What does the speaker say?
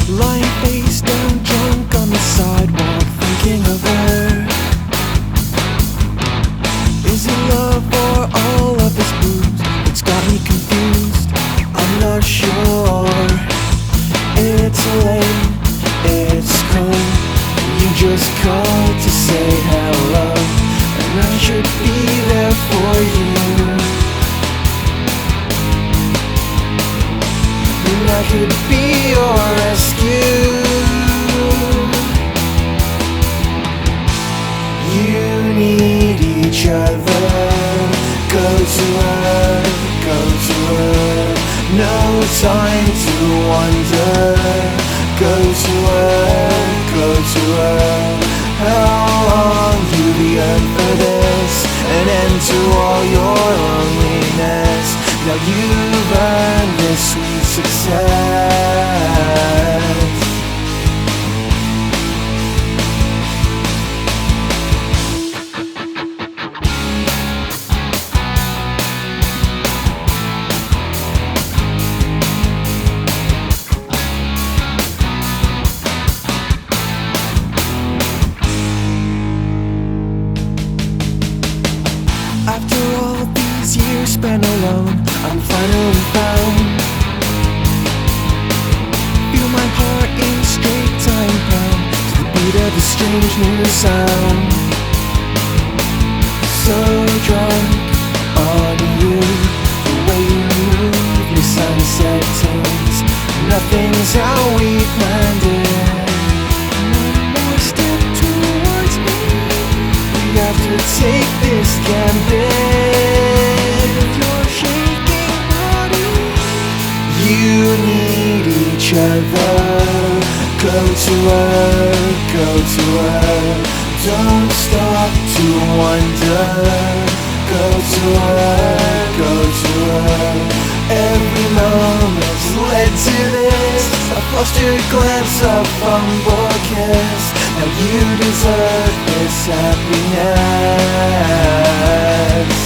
Lying face down, drunk on the sidewalk, thinking of her. Is it love or all of his booze? It's got me confused, I'm not sure. It's late, it's cold, you just called to say hello, and I should be there for you. And I could be your rescue. You need each other. Go to her, go to her. No time to wonder. Go to her, go to her. How long you be earned for this? An end to all your loneliness. Now you've earned this sweet success. After all these years spent alone, I'm finally found. Feel my heart in straight time pound to the beat of a strange new sound. So drunk on you, the way you move your sunset tunes. Nothing's how we planned it. One more step towards me. We have to take this gambit. You're shaking body. You need each other. Go to her, go to her. Don't stop to wonder. Go to her, go to her. Every moment's led to this. A flustered glance, a fumble kiss. Now you deserve this happiness.